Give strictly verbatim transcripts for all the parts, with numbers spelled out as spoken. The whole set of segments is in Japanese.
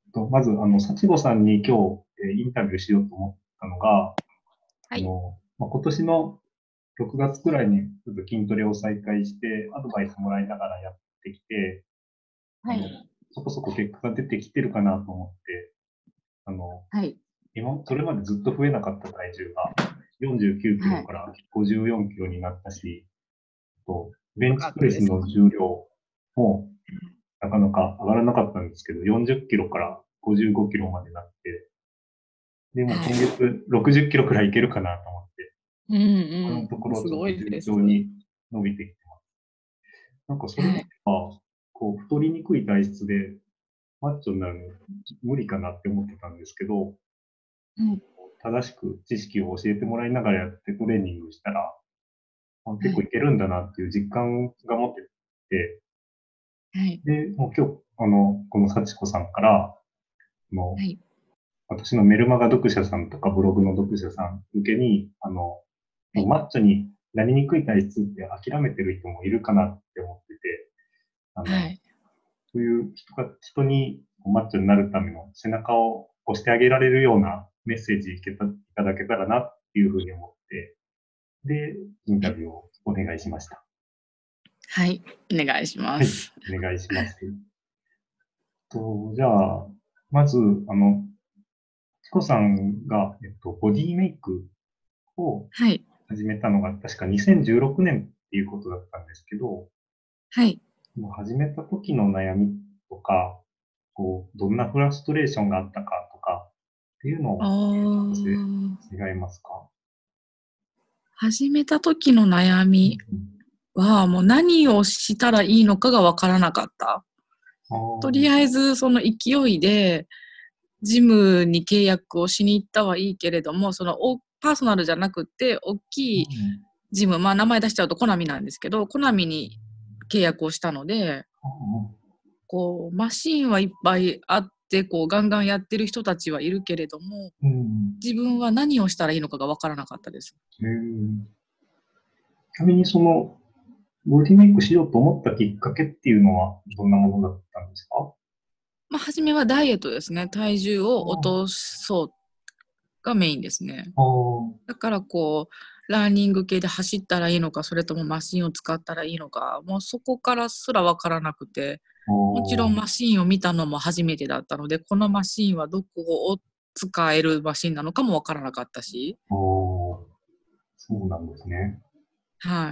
とまず、あの、幸子さんに今日、えーインタビューしようと思ったのが、 はい。 あの、まあ、今年のろくがつくらいにちょっと筋トレを再開して、アドバイスもらいながらやってきて、あの、 はい。 そこそこ結果が出てきてるかなと思って、あの、 はい。 今、それまでずっと増えなかった体重がよんじゅうきゅうキロはい。 からごじゅうよんキロになったし、と、ベよンチかったです。 プレスの重量もなかなか上がらなかったんですけど、よんじゅっキロからごじゅうごキロまでなって、で、もうはい。 今月ろくじゅっキロくらいいけるかなと思って、 うんこのうん。 ところちょっすごと順いです。 調に伸びてきてます。なんかそれまではい。 は、こう、太りにくい体質でマッチョになるの無理かなって思ってたんですけど、 うん。 正しく知識を教えてもらいながらやってトレーニングしたら、あ結構いはい。 けるんだなっていう実感が持ってて、 はい。 で、もう今日、あの、この幸子さんから、あの、 はい。 私のメルマガ読者さんとかブログの読者さん向けに、あの、 はい。 もうマッチョになりにくい体質って諦めてる人もいるかなって思ってて、あの、 はい。 そういう人が、人にマッチョになるための背中を押してあげられるようなメッセージいけたいただけたらなっていうふうに思って、で、インはい。 タビューをお願いしました。 はい。お願いしまはい、 す。 お願いします。と、じゃあ、まず、あの、チコさんが、えっと、ボディメイクをはい。 始めたのが確かにせんじゅうろくねんっていうことだったんですけど、 はい。 もう始めた時の悩みとか、こう、どんなフラストレーションがあったかとかっていうのあを聞かせー願えますか？ 始めた時の悩うんみは、もう何をしたらいいのかがわからなかった。 うん、 とりあえず、その勢いで、ジムに契約をしに行ったはいいけれども、そのおパーソナルじゃなくて、大きいうん、 ジム、まあ名前出しちゃうとコナミなんですけど、コナミに契約をしたので、こう、マシーンはいっぱいあって、こう、ガンガンやってる人たちはいるけれども、 うん、 自分は何をしたらいいのかがわからなかったです。 えー、ちなみにその、ボディメイクしようと思ったきっかけっていうのはどんなものだったんですか？ まあ、初めはダイエットですね。体重あを落とそうがメインですね。 あ、あだからこう、ランニング系で走ったらいいのか、それともマシンを使ったらいいのか、もうそこからすらわからなくて、 あ、 もちろんマシンを見たのも初めてだったので、このマシンはどこを使えるマシンなのかもわからなかったし、 ああ、そうなんですね。 はい。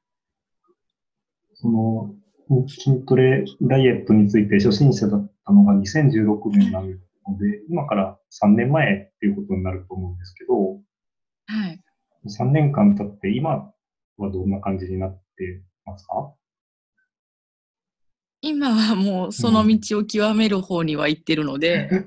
その、筋トレ、ダイエットについて初心者だったのがにせんじゅうろくねんなので、今からさんねんまえっていうことになると思うんですけど、 はい。 さんねんかん経って今はどんな感じになってますか？ 今はもうそのうん。 道を極める方には行ってるので、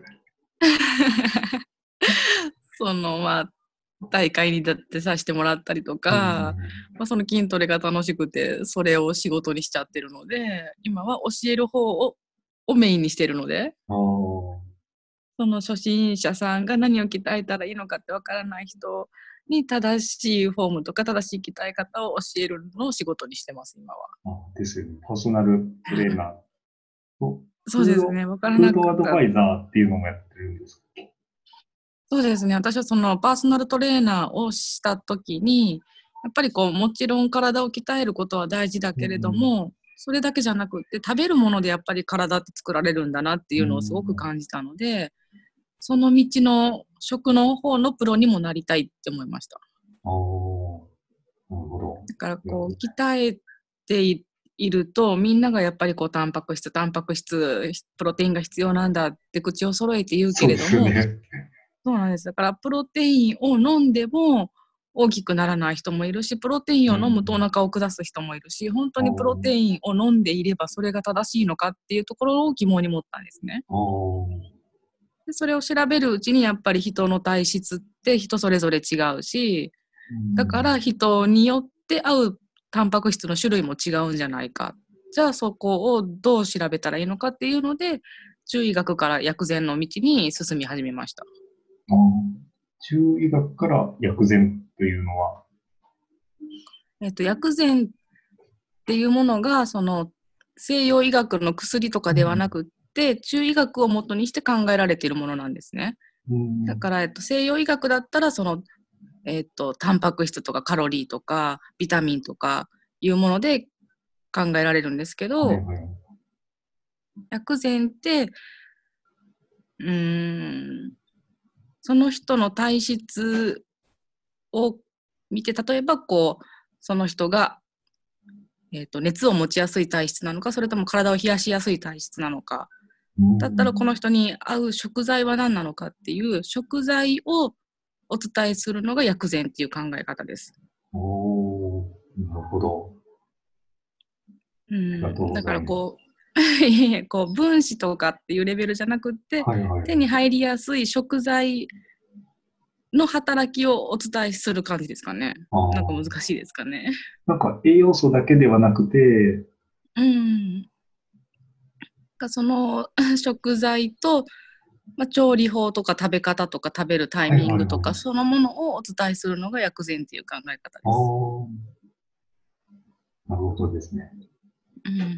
そのまあ、大会にだってさせてもらったりとうんうか、 んまあ、その筋トレが楽しくて、それを仕事にしちゃってるので、今は教える方ををメインにしてるので、 うん。あその初心者さんが何を鍛えたらいいのかってわからない人に正しいフォームとか正しい鍛え方を教えるのを仕事にしてます、今は。 あ、ですよね。パーソナルトレーナはい。 ーと、フード、 そうですね、わからフーなかった。 ドアドバイザーっていうのもやってるんですか？ そうですね。私はそのパーソナルトレーナーをした時に、やっぱりこう、もちろん体を鍛えることは大事だけれどうんも、それだけじゃなくって、食べるものでやっぱり体って作られるんだなっていうん。 うのをすごくうん。 感じたので、その道の食の方のプロにもなりたいって思いました。 ああ、なるほど。 だからいや、 こう、鍛えていいると、みんながやっぱりこう、タンパク質、タンパク質、プロテインが必要なんだって口を揃えて言うけそうでれども、 すよね。 そうなんです。だから、プロテインを飲んでも大きくならない人もいるし、プロテインうを飲むとおん。 腹を下す人もいるし、本当あにプロテインを飲んでいればそれが正しいのかっていうところを疑問に持ったんですね。 あ、ああ、 で、それを調べるうちにやっぱり人の体質って人それぞれ違うし、 うだからん。 人によって合うタンパク質の種類も違うんじゃないか。じゃあそこをどう調べたらいいのかっていうので、中医学から薬膳の道に進み始めました。 ああ、中医学から薬膳というのは、 えっと、薬膳っていうものが、その西洋医学の薬とかうん。 ではなくっって中医学を元にして考えられているものなんですね。だから、えっと、西洋医学だったらその、えっと、タンパク質とかカロリーとかビタミンとかいうもので考えられるんですけど、はいはい、薬膳ってうーんその人の体質を見て、例えばこうその人が、えーと、熱を持ちやすい体質なのか、それとも体を冷やしやすい体質なのか、だったらこの人に合う食材は何なのかっていう食材をお伝えするのが薬膳っていう考え方です。 おー、なるほど。 うん、だからこうこう分子とかっていうレベルじゃなくって、はいはい、手に入りやすい食材の働きをお伝えする感じですかね。なんか難しいですかね。 なんか栄養素だけではなくて、 うん。その食材と、まあ、調理法とか食べ方とか食べるタイミングとか、そのものをお伝えするのが薬膳っていう考え方です。 なるほどですね。 うん。はい、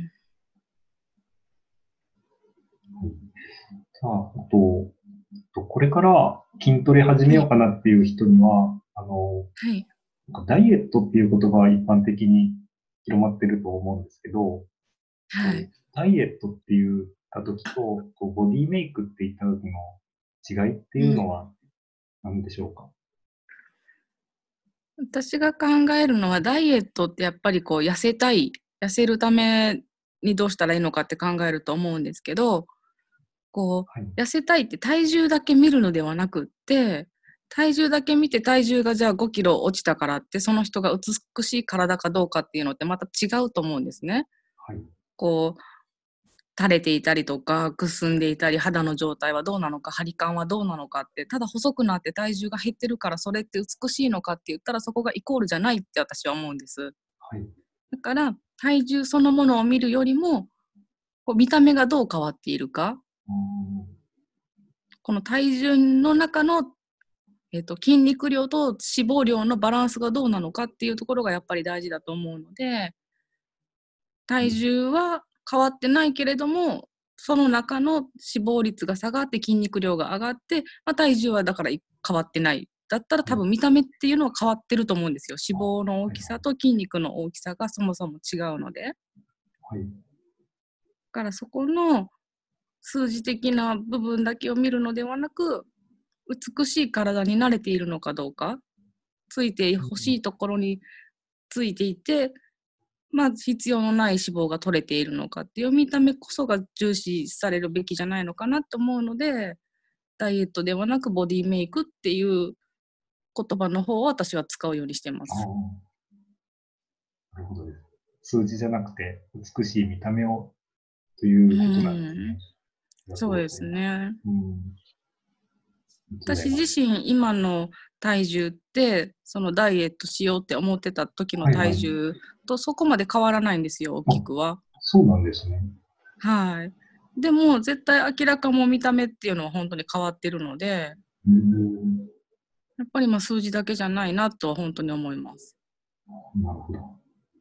さあ、あと、これから筋トレ始めようかなっていう人には、はい、あの、はい、なんかダイエットっていう言葉は一般的に広まってると思うんですけど、はい、ダイエットって言った時と、こうボディメイクって言った時の違いっていうのは何でしょうか？ うん、私が考えるのは、ダイエットってやっぱりこう痩せたい、痩せるためにどうしたらいいのかって考えると思うんですけど、こう、はい、痩せたいって体重だけ見るのではなくって、体重だけ見て体重がじゃあごキロ落ちたからってその人が美しい体かどうかっていうのってまた違うと思うんですね。はい、こう垂れていたりとかくすんでいたり肌の状態はどうなのか張り感はどうなのかって、ただ細くなって体重が減ってるからそれって美しいのかって言ったらそこがイコールじゃないって私は思うんです。はい、だから体重そのものを見るよりもこう見た目がどう変わっているか、この体重の中の、えーと、筋肉量と脂肪量のバランスがどうなのかっていうところがやっぱり大事だと思うので、体重は変わってないけれどもその中の脂肪率が下がって筋肉量が上がって、まあ、体重はだから変わってないだったら多分見た目っていうのは変わってると思うんですよ。脂肪の大きさと筋肉の大きさがそもそも違うので、はい、だからそこの数字的な部分だけを見るのではなく、美しい体に慣れているのかどうか、ついてほしいところについていて、まあ、必要のない脂肪が取れているのかっていう見た目こそが重視されるべきじゃないのかなと思うので、ダイエットではなくボディメイクっていう言葉の方を私は使うようにしてます。 なるほどです。数字じゃなくて美しい見た目をということなんですね。 そうですね。うん、私自身今の体重ってそのダイエットしようって思ってた時の体重とそこまで変わらないんですよ、大きくは。 そうなんですね。 はい。でも絶対明らかも見た目っていうのは本当に変わってるので、 うん、 やっぱりまあ数字だけじゃないなとは本当に思います。 なるほど。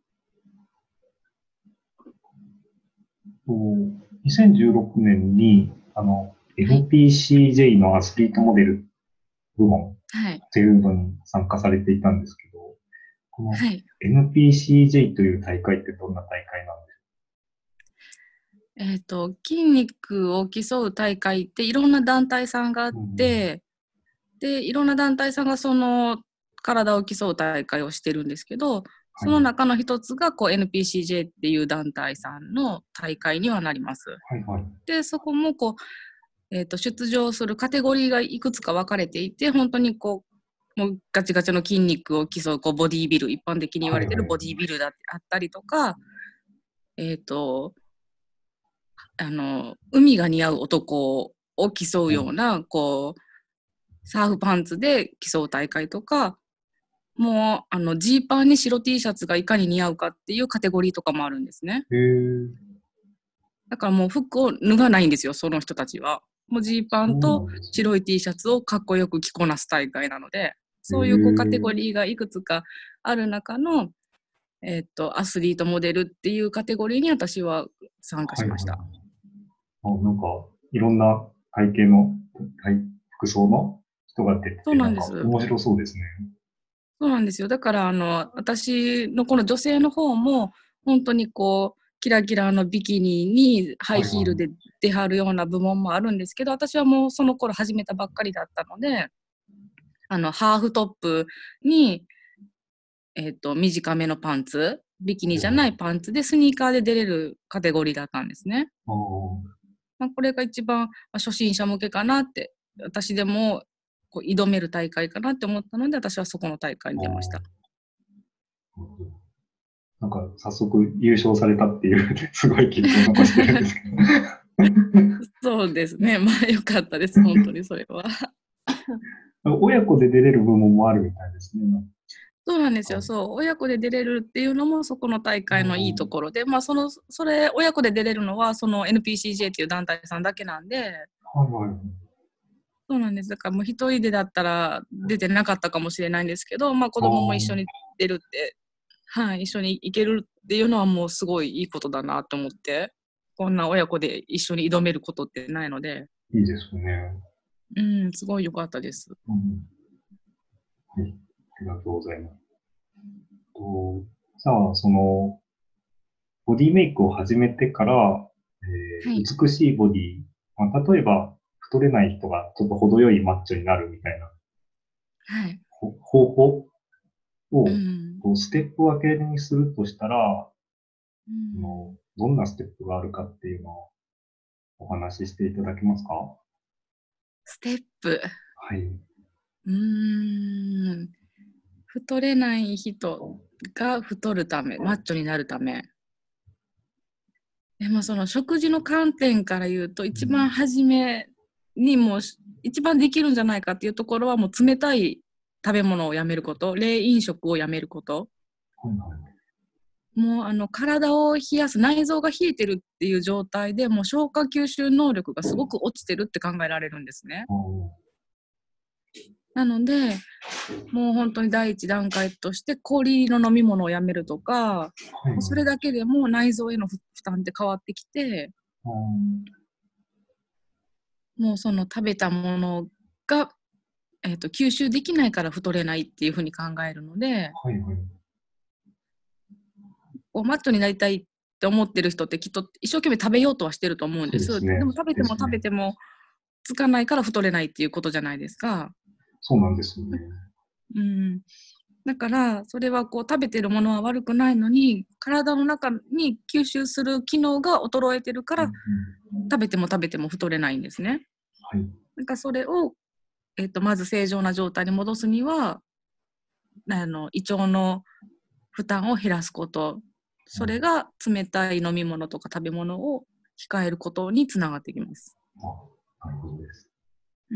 にせんじゅうろくねんにあの エヌピーシージェイ のアスリートモデル部門というのに参加されていたんですけど、はい、この エヌピーシージェイ という大会ってどんな大会なんですか？ えっと、筋肉を競う大会っていろんな団体さんがあって、うん、でいろんな団体さんがその体を競う大会をしてるんですけど、その中の一つがこう エヌピーシージェイ っていう団体さんの大会にはなります。はいはい、でそこもこう、えーと、出場するカテゴリーがいくつか分かれていて、本当にこうもうガチガチの筋肉を競う、こうボディービル、一般的に言われてるボディービルだったりとか、はいはい、えっ、ー、とあの海が似合う男を競うような、うん、こうサーフパンツで競う大会とか、もうあのジーパンに白 T シャツがいかに似合うかっていうカテゴリーとかもあるんですね。へー。だからもう服を脱がないんですよ、その人たちは。もうジーパンと白い T シャツをかっこよく着こなす大会なので、そういうこうカテゴリーがいくつかある中の、えー、っとアスリートモデルっていうカテゴリーに私は参加しました。はいはい、 あ、なんか、いろんな体型の、体服装の人が出てそうて、なんかなんです。 面白そうですね。 そうなんですよ。だから、あの、私のこの女性の方も、本当にこう、キラキラのビキニにハイはいはい。 ヒールで出はるような部門もあるんですけど、私はもうその頃始めたばっかりだったので、あの、ハーフトップに、えっと、短めのパンツ、ビキニじゃないパンツでスニーカーで出れるカテゴリーだったんですね。 ああ、 まあ、これが一番、まあ、初心者向けかなって、私でもこう挑める大会かなって思ったので、私はそこの大会にあ出ました。 あ、なんか早速優勝されたっていうすごい記録を残してるんですけど。 そうですね。まあ良かったです、本当にそれは。 親子で出れる部門もあるみたいですね。 そうなんですよ。 なんかそう。親子で出れるっていうのもそこの大会のいいところで、まあその、それ、親子で出れるのはその エヌピーシージェー っていう団体さんだけなんで、 はいはい。 そうなんです。だからもう一人でだったら出てなかったかもしれないんですけど、まあ子あ供も一緒あ、 に出るって、はい、一緒に行けるっていうのはもうすごいいいことだなと思って、こんな親子で一緒に挑めることってないので、 いいですね。 うん、すごい良かったです。 うん、はい。ありがとうございます。と、じゃあ、その、ボディメイクを始めてから、えはい。 ー美しいボディ、まあ、例えば、太れない人がちょっと程よいマッチョになるみたいなはい。 ほ方法うを、 ん。 こうステップ分けにするとしたら、 うあの、 ん。 どんなステップがあるかっていうのをお話ししていただけますか？ ステップ。 はい。 うーん。太れない人が太るため、マッチョになるため。でもその食事の観点から言うと、一番初めにもう一番できるんじゃないかっていうところはもう冷たい食べ物をやめること、冷飲食をやめること。 はいはい。 もうあの体を冷やす、内臓が冷えてるっていう状態でもう消化吸収能力がすごく落ちてるって考えられるんですね。 ああ、 なので、もう本当に第一段階として氷の飲み物をやめるとか、 はいはい。 もうそれだけでも内臓への負担って変わってきて、 ああ、 もうその食べたものが、えーと、吸収できないから太れないっていうふうに考えるので、 はいはい。 こうマッチョになりたいって思ってる人ってきっと一生懸命食べようとはしてると思うんです。 そうですね。 でも食べてもですね。 食べてもつかないから太れないっていうことじゃないですか。 そうなんですよね。 うん、だからそれはこう食べてるものは悪くないのに体の中に吸収する機能が衰えてるかうんうらん。 食べても食べても太れないんですね。 はい。 なんかそれを、えーと、まず正常な状態に戻すにはあの胃腸の負担を減らすこと、それが冷たい飲み物とか食べ物を控えることにつながってきます。 あ、なるほどです。 うん、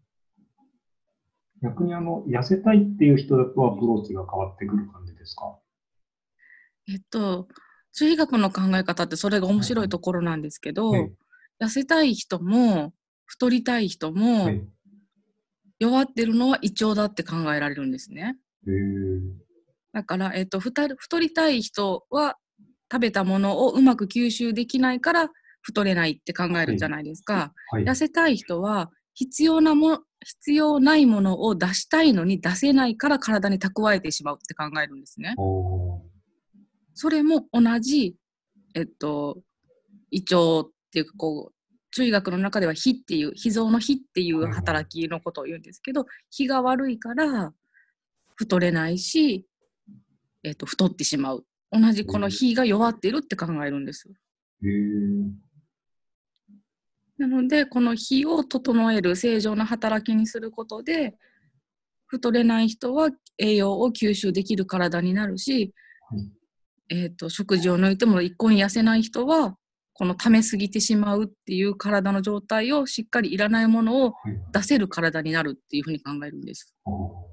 逆にあの、痩せたいっていう人だとアプローチが変わってくる感じですか？ えっと中医学の考え方ってそれが面はいは白いところなんですけい。はど、 い。 痩せたい人も太りたい人もはい。 弱ってるのは胃腸だって考えられるんですね。 へえ。 だから、えっと、太太りたい人は食べたものをうまく吸収できないから太れないって考えはい。 るじゃないですか。 はい。 痩せたい人は必要なも必要ないものを出したいのに出せないから体に蓄えてしまうって考えるんですね。 おー。 それも同じ、えっと、胃腸っていうかこう中医学の中では脾っていう脾臓の脾っていうはいはい。 働きのことを言うんですけど、脾が悪いから太れないし、えっと、太ってしまう。同じこの脾が弱っているって考えるんです。 へえ。 なのでこの脾を整える正常な働きにすることで太れない人は栄養を吸収できる体になるし、 はい。 えーと、食事を抜いても一向に痩せない人はこの溜めすぎてしまうっていう体の状態をしっかりいらないものをはい。 出せる体になるっていうふうに考えるんです。 ああ、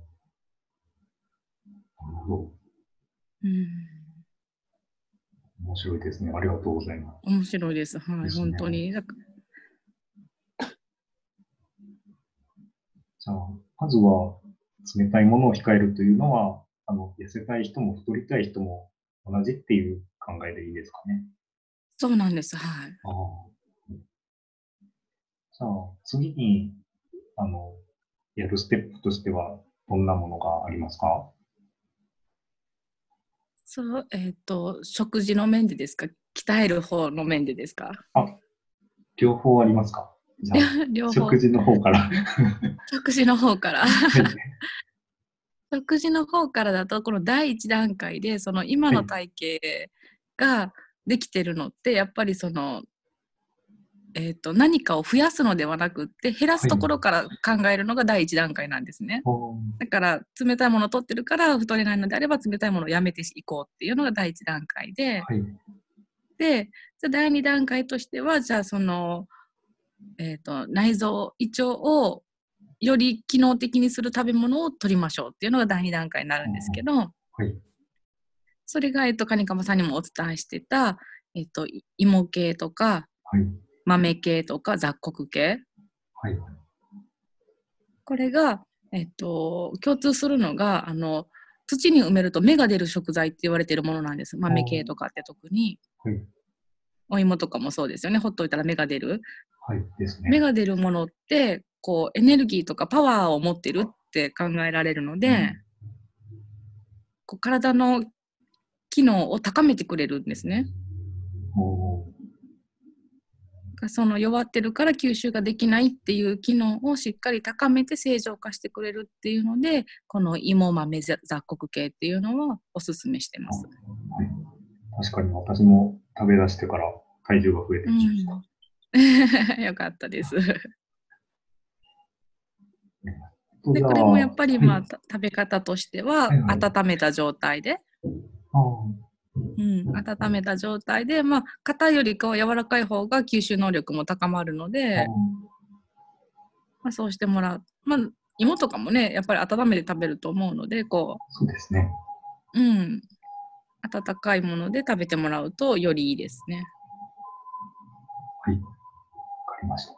なるほど。 うん、 面白いですね。ありがとうございます。 面白いです。はい、 ですね。 本当に。 じゃあ、まずは冷たいものを控えるというのは、あの、痩せたい人も太りたい人も同じっていう考えでいいですかね。 そうなんです。はい。 ああ。 じゃあ、次に、あの、やるステップとしては、どんなものがありますか？ そう、えっと、食事の面でですか？鍛える方の面でですか？ あ、両方ありますか？じゃあ、 両方。 食事の方から。 食事の方から。 はい。 食事の方からだと、この第一段階で、その今はい。 の体型ができてるのって、やっぱりその、えっと、何かを増やすのではなくって、減らすはい。 ところから考えるのが第一段階なんですね。 おー、 だから、冷たいものを取ってるから太れないのであれば、冷たいものをやめていこうっていうのが第一段階で、 はい。 で、じゃ第二段階としては、じゃあその、えっと、内臓、胃腸をより機能的にする食べ物を取りましょうっていうのが第二段階になるんですけど、 はい。 それが、えっと、カニカマさんにもお伝えしてた、えっと、芋系とか、 はい。 豆系とか雑穀系。 はい。 これが、えっと、共通するのが、あの、土に埋めると芽が出る食材って言われているものなんです。豆系とかって特に。 はい。 お芋とかもそうですよね。ほっといたら芽が出る。 はい。ですね。 芽が出るものって、こう、エネルギーとかパワーを持ってるって考えられるので、こう体の機能を高めてくれるんですね。 おー、 その弱ってるから吸収ができないっていう機能をしっかり高めて正常化してくれるっていうので、この芋豆雑穀系っていうのはおすすめしてまあ、 す。 はい。確かに私も食べ出してから体重が増えてうきました。 ん。よかったです。 と、 で、 じゃあ、 これもやっぱりはい。 まあ食べ方としてははいはい。 温めた状態で、 ああ、 うん、温めた状態で、まあ硬いよりかは柔らかい方が吸収能力も高まるのああ、 で、まあ、そうしてもらう。まあ芋とかもね、やっぱり温めて食べると思うので、こそうですね。 う、うん、温かいもので食べてもらうとよりいいですね。 はい。わかりました。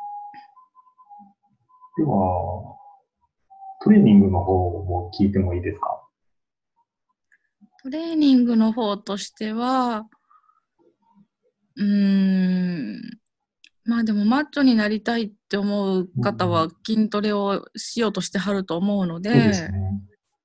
では、トレーニングの方も聞いてもいいですか？ トレーニングの方としては、うーん、まあでもマッチョになりたいって思ううん、 方は筋トレをしようとしてはると思うのそうですで、 ね。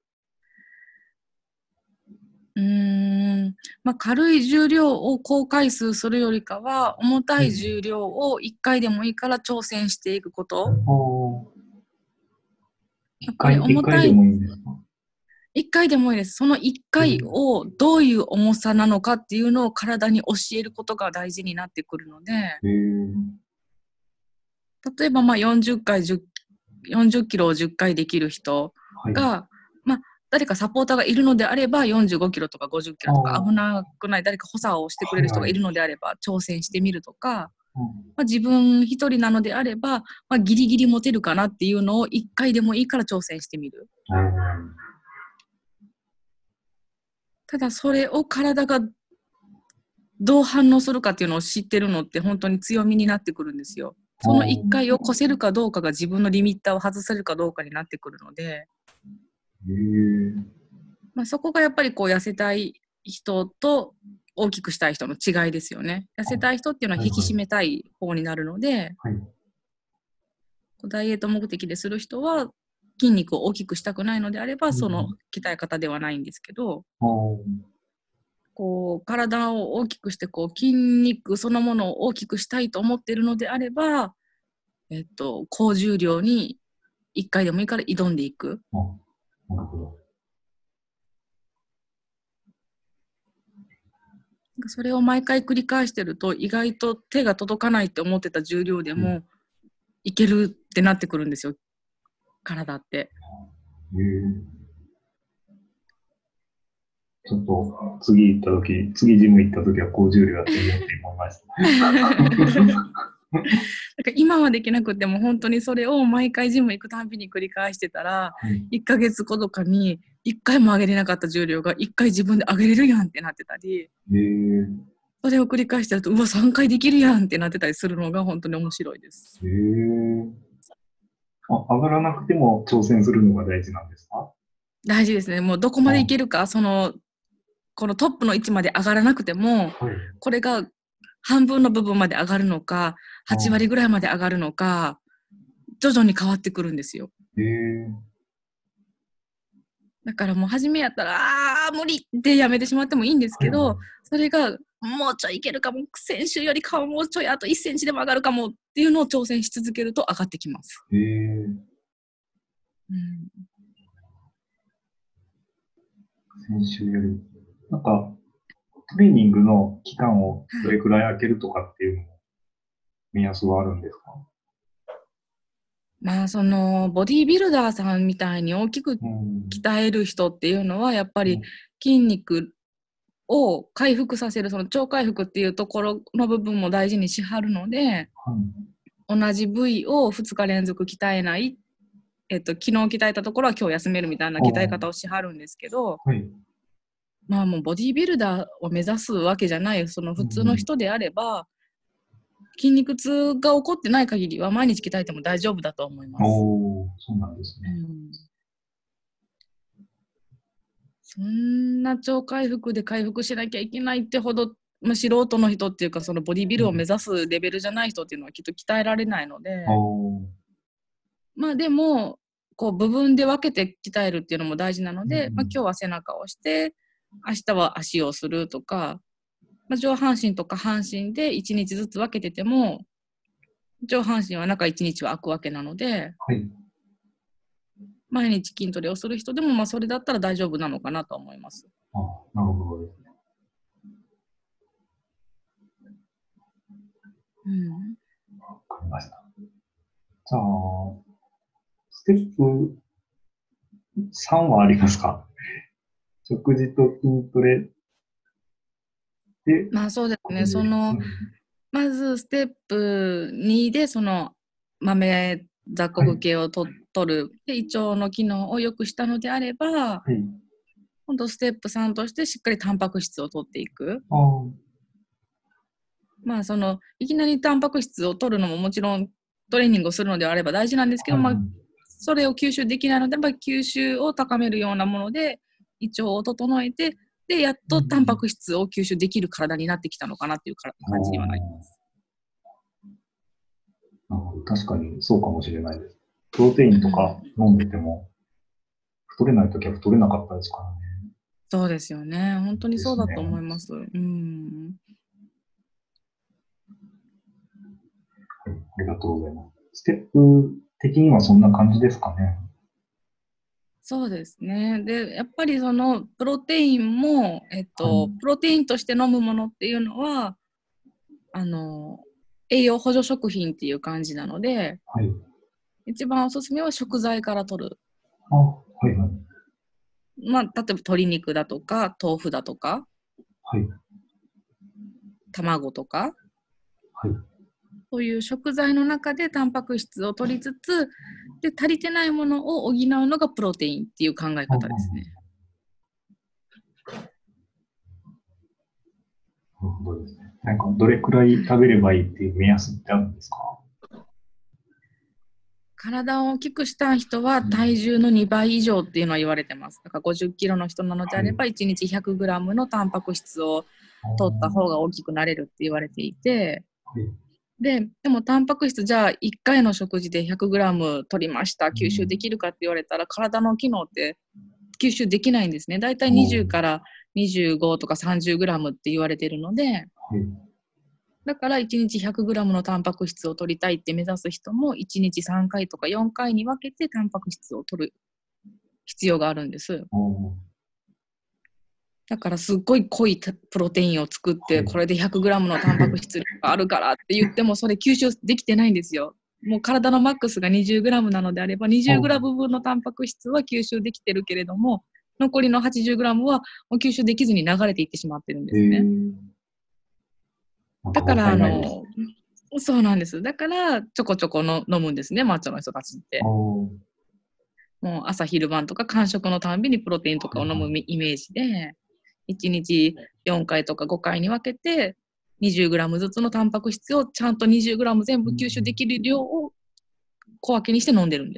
うーん、まあ、軽い重量を高回数するよりかは、重たはい。 い重量をいっかいでもいいから挑戦していくこと。 ああ、一回、 やっぱり一重たい回でもいいんですか？ いっかいでもいいです。そのいっかいえをどういう重さなのかっていうのを体に教えることが大事になってくるので、 ー、えー、 例えばまあよんじゅっかいじゅう、よんじゅっキロをじゅっかいできる人はい。 が、まあ、誰かサポーターがいるのであればよんじゅうごキロとかごじゅっキロとかああ、 危なくない誰か補佐をしてくれる人はいはい。 がいるのであれば挑戦してみるとか、 うん、 まあ、自分一人なのであれば、まあ、ギリギリ持てるかなっていうのをいっかいでもいいから挑戦してみる。 うん、 ただそれを体がどう反応するかっていうのを知ってるのって本当に強みになってくるんですよ。 あそのいっかいあ、 を越せるかどうかが自分のリミッターを外せるかどうかになってくるので、 えー、 まあ、そこがやっぱりこう痩せたい人と大きくしたい人の違いですよね。痩あ、 せたい人っていうのははいはい。 引き締めたい方になるので、 はい。 ダイエット目的でする人は筋肉を大きくしたくないのであれば、そのうん、 鍛え方ではないんですけど、 ああ、 こう体を大きくしてこう筋肉そのものを大きくしたいと思っているのであれば、えっと、高重量にいっかいでもいいから挑んでいく。 あ、なるほど。 それを毎回繰り返してると意外と手が届かないって思ってた重量でうん、 もいけるってなってくるんですよ、体って。 えー、ちょっと次行った時、次ジム行った時は高重量やってみようって思いました。 だから今はできなくても本当にそれを毎回ジム行くたびに繰り返してたら、 はい。 いっかげつごとかにいっかいも上げれなかった重量がいっかい自分で上げれるやんってなってたり、 えー、 それを繰り返してるとうわさんかいできるやんってなってたりするのが本当に面白いです。 えー、あ、上がらなくても挑戦するのが大事なんですか？ 大事ですね。もうどこまでいけあ、 るか、そのこのトップの位置まで上がらなくても、 はい。 これが半分の部分まで上がるのか、はち割ぐらいまで上がるのか、徐々に変わってくるんですよ。 へえ。 だからもう初めやったら、あー無理ってやめてしまってもいいんですけど、 はいはい、 それがもうちょいいけるかも、先週よりかはもうちょいあといっセンチでも上がるかもっていうのを挑戦し続けると上がってきます。 へえ。 うん、 先週より。なんか、トレーニングの期間をどれくらい空けるとかっていうのも目安はあるんですか？ まあそのボディービルダーさんみたいに大きく鍛える人っていうのはやっぱり筋肉を回復させる、その超回復っていうところの部分も大事にしはるので、 うん、 同じ部位をふつか連続鍛えない、えっと、昨日鍛えたところは今日休めるみたいな鍛え方をしはるんですけど、 はい、 まあもうボディービルダーを目指すわけじゃない、その普通の人であれば、筋肉痛が起こってない限りは毎日鍛えても大丈夫だと思います。 おー、そうなんですね。 うん、そんな超回復で回復しなきゃいけないってほど、まあ、素人の人っていうかそのボディビルを目指すレベルじゃない人っていうのはきっと鍛えられないので、まあでもこう部分で分けて鍛えるっていうのも大事なので、まあ、今日は背中をして明日は足をするとか、まあ、上半身とか半身でいちにちずつ分けてても上半身は中いちにちは空くわけなので、 はい、 毎日筋トレをする人でもまあそれだったら大丈夫なのかなと思います。 あ、なるほどですね。 うん。 わかりました。じゃあ、ステップさんはありますか？食事と筋トレで、 まあそうですね。その、 うん、 まずステップにでその豆雑はい、 穀系をと取る。で、胃腸の機能を良くしたのであれば、 はい、 今度ステップさんとしてしっかりタンパク質を取っていく。 あー、 まあその、いきなりタンパク質を取るのももちろんトレーニングをするのであれば大事なんですけど、 はい、 まあはい、 それを吸収できないので、まあ、吸収を高めるようなもので胃腸を整えて、で、やっとタンパク質を吸収できる体になってきたのかなっていう感じにはなります。 なるほど。確かにそうかもしれないです。プロテインとか飲んでても、太れないときは太れなかったですからね。 そうですよね。本当にですね。 そうだと思います。うん。 はい、ありがとうございます。ステップ的にはそんな感じですかね。 そうですね。で、やっぱりそのプロテインも、えっはい、 と、プロテインとして飲むものっていうのは、あの、栄養補助食品っていう感じなので、 はい。 一番おすすめは食材から取る。 あ、はい、はい。 まあ、例えば鶏肉だとか、豆腐だとか、 はい、 卵とか、 はい。 そういう食材の中でタンパク質を取りつつ、で、足りてないものを補うのがプロテインっていう考えあ、 方ですね。 なるほどですね。なんか、どれくらい食べればいいっていう目安ってあるんですか？ 体を大きくした人は体重のにばい以上っていうのは言われてます。だからごじゅっキロの人なのであはい。 ればいちにちひゃくグラムのタンパク質を取った方が大きくなれるって言われていて、 はい。 で、でもタンパク質じゃあいっかいの食事でひゃくグラム取りました、吸収できるかって言われたら体の機能って吸収できないんですね。だいたいにじゅうからにじゅうごとかさんじゅうグラムって言われてるので、 はい。 だからいちにちひゃくグラムのタンパク質を取りたいって目指す人もいちにちさんかいとかよんかいに分けてタンパク質を取る必要があるんです。だからすっごい濃いプロテインを作ってこれでひゃくグラムのタンパク質があるからって言ってもそれ吸収できてないんですよ。もう体のマックスがにじゅうグラムなのであればにじゅうグラム分のタンパク質は吸収できてるけれども残りのはちじゅうグラムはもう吸収できずに流れていってしまってるんですね。だからあのそうなんです。だからちょこちょこの飲むんですね、マッチョの人たちって。もう朝昼晩とか間食のたんびにプロテインとかを飲むイメージでいちにちよんかいとかごかいに分けてにじゅうグラムずつのタンパク質をちゃんとにじゅうグラム全部吸収できる量を小分けにして飲んでるんです。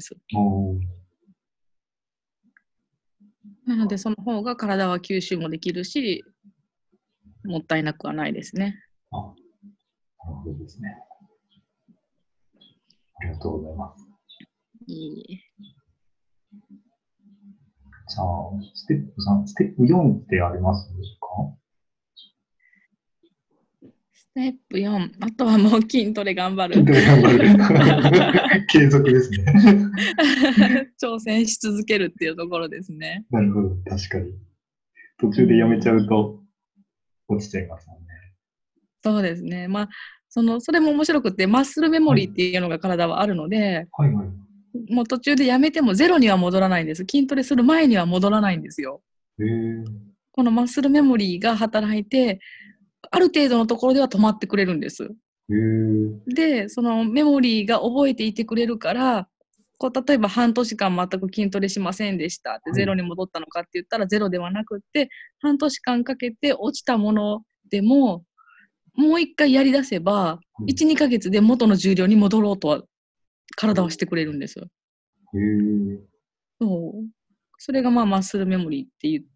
なのでその方が体は吸収もできるしもったいなくはないですね。 あ、 なるほどですね。ありがとうございます。 いい。 じゃあ、ステップさん、ステップよんってありますか？ ステップよん、あとはもう筋トレ頑張る。 筋トレ頑張る。継続ですね。 挑戦し続けるっていうところですね。 なるほど、確かに。途中でやめちゃうと落ちちゃいますもんね。 そうですね。まあ、その、それも面白くて、マッスルメモリーっていうのが体はあるので、 はいはい。 もう途中でやめてもゼロには戻らないんです。筋トレする前には戻らないんですよ。 へえ。 このマッスルメモリーが働いて、ある程度のところでは止まってくれるんです。 へえ。 で、そのメモリーが覚えていてくれるから、こう例えば半年間全く筋トレしませんでしたってはい。 ゼロに戻ったのかって言ったらゼロではなくって、半年間かけて落ちたものでももう一回やり出せば、 はい。 いち、にかげつで元の重量に戻ろうとは体はしてくれるんですよ。 へえ。 そう。それがまあマッスルメモリーって言って、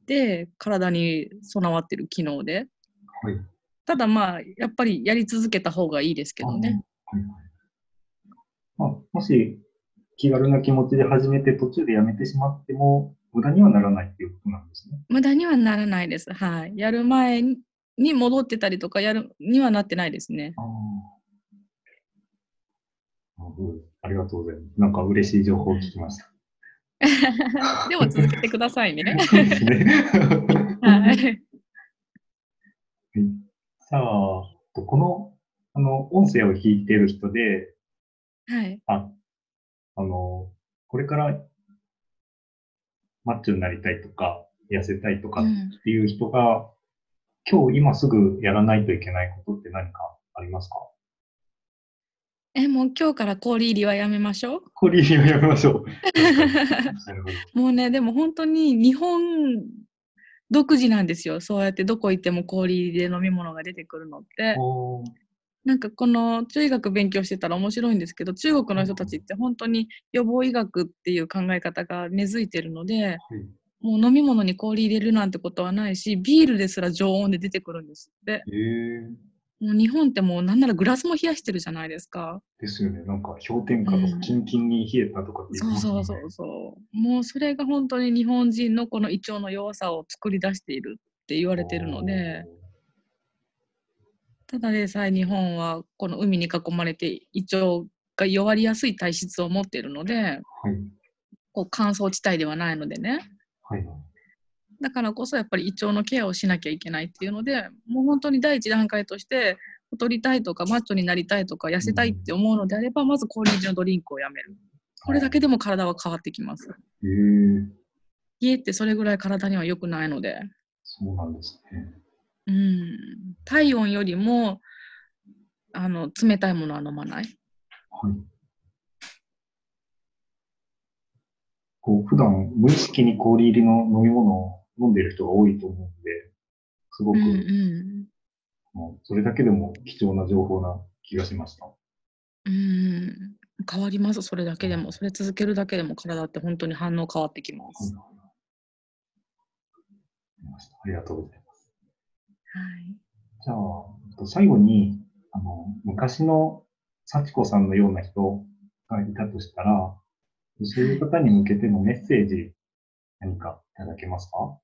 体に備わってる機能で。 はい。 ただまあ、やっぱりやり続けた方がいいですけああ、はいどね。 はい。まあ、もし気軽な気持ちで始めて途中でやめてしまっても無駄にはならないっていうことなんですね。 無駄にはならないです。はい。やる前に戻ってたりとか、やるにはなってないですね。 ああ、なるほど。ありがとうございます。なんか嬉しい情報を聞きました。 でも続けてくださいね。 そうですね。 はい。 じゃあ、この、あの、音声を聞いている人で、 はい。 あ、あの、これからマッチョになりたいとか、痩せたいとかっうん。 ていう人が、今日今すぐやらないといけないことって何かありますか？ え、もう今日から氷入りはやめましょう。 氷入りをやめましょう。確かに。なるほど。 もうね、でも本当に日本独自なんですよ。そうやってどこ行っても氷入りで飲み物が出てくるのって。 おー、 なんかこの中医学勉強してたら面白いんですけど、中国の人たちって本当に予防医学っていう考え方が根付いてるので、 はい。 もう飲み物に氷入れるなんてことはないし、ビールですら常温で出てくるんですって。 ええ、 もう日本ってもうなんならグラスも冷やしてるじゃないですか。 ですよね。なんか氷点う下とかキん。 ンキンに冷えたとかって言ってそうますもんね。 そうそうそう。もうそれが本当に日本人のこの胃腸の弱さを作り出しているって言われてるので、 おただでさえ日本はこの海に囲まれて胃腸が弱りやすい体質を持っているので、 ー、はい。 こう乾燥地帯ではないのでね。 はい。 だからこそやっぱり胃腸のケアをしなきゃいけないっていうので、もう本当に第一段階として、太りたいとかマッチョになりたいとか痩せたいってうん。 思うのであれば、まず氷入りのドリンクをやめる。これだけでも体は変わってきます。 ええ、 冷えってそれぐらい体には良くないので。 そうなんですね。 うん。体温よりも、あの、冷たいものは飲まない。 はい。こう、普段無意識に氷入りの飲み物を飲んでいる人が多いと思うんで、すごうんく、 うん。 もうそれだけでも貴重な情報な気がしました。 うん。変わります、それだけでも。それ続けるだけでも体って本当に反応変わってきまはい、 す。 わかりました。ありがとうございます。 はい。 じゃあ、最後に、あの、昔の幸子さんのような人がいたとしたら、そういうはい。 方に向けてのメッセージ、何かいただけますか？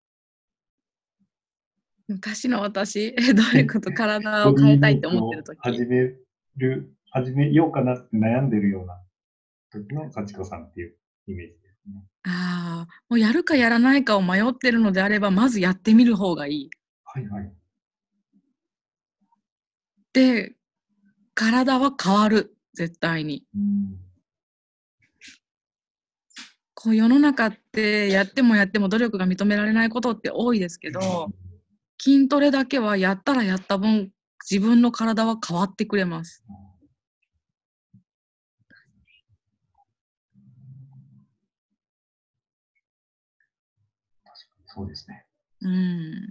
昔の私、え、どういうこと？体ボディーを変えたいって思ってるメイクを始時？ める、始めようかなって悩んでるような時の幸子さんっていうイメージですね。 ああ、もうやるかやらないかを迷ってるのであれば、まずやってみる方がいい。 はいはい。 で、体は変わる、絶対に。 うん。 こう世の中ってやってもやっても努力が認められないことって多いですけど、筋トレだけはやったらやった分、自分の体は変わってくれます。 そうですね。 うん。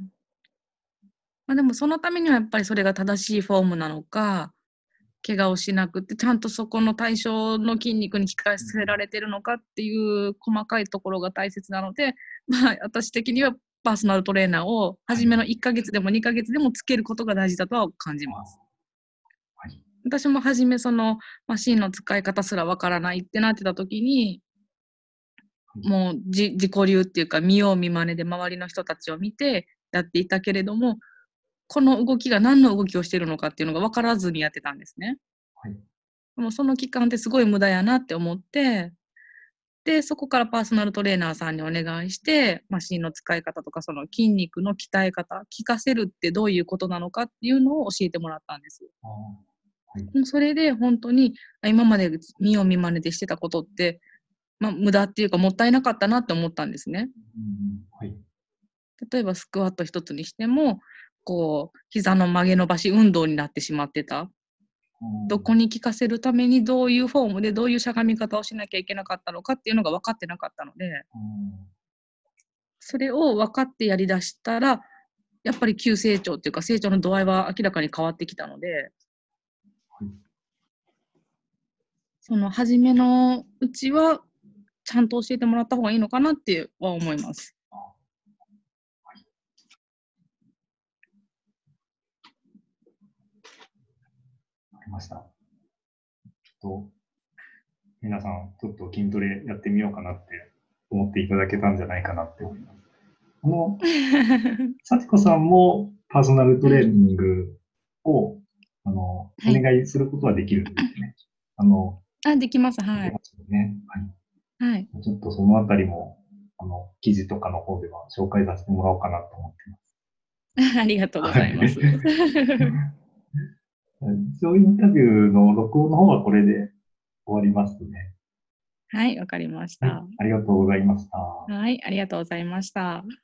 ま、でもそのためにはやっぱりそれが正しいフォームなのか、怪我をしなくて、ちゃんとそこの対象の筋肉に効かせられてるのかっていう細かいところが大切なので、まあ、私的にはパーソナルトレーナーをはい。 初めのいっかげつでもにかげつでもつけることが大事だとは感じます。 私も初めそのマシンの使い方すらわからないってなってた時に、もう自己流っていうか見よう見まねで周りの人たちを見てやっていたけれども、この動きが何の動きをしているのかっていうのが分からずにやってたんですね。 はい。 でもその期間ってすごい無駄やなって思って、で、そこからパーソナルトレーナーさんにお願いして、マシンの使い方とか、その筋肉の鍛え方、効かせるってどういうことなのかっていうのを教えてもらったんです。 あはい。 もうそれで本当に、あ、今まで見よう見まねでしてたことって、まあ、無駄っていうかもったいなかったなって思ったんですね。 うんはい。 例えばスクワット一つにしても、こう、膝の曲げ伸ばし運動になってしまってた。どこに効かせるためにどういうフォームでどういうしゃがみ方をしなきゃいけなかったのかっていうのが分かってなかったので、それを分かってやりだしたら、やっぱり急成長っていうか成長の度合いは明らかに変わってきたので、その初めのうちはちゃんと教えてもらった方がいいのかなっては思います。 わかりました。ちょっと皆さん、ちょっと筋トレやってみようかなって思っていただけたんじゃないかなって思います。あの、幸子さんもパーソナルトレーニングを、あの、 はい、 お願いすることはできるんですね。あの、 あ、できます。 できはい。 ますよね。はい。 はい。 ちょっとそのあたりも、あの、記事とかの方では紹介させてもらおうかなと思ってます。 ありがとうごはい。 ざいます。 そういうインタビューの録音の方はこれで終わりますね。 はい、わかりましはい。 た。 ありがとうございました。 はい、ありがとうございました。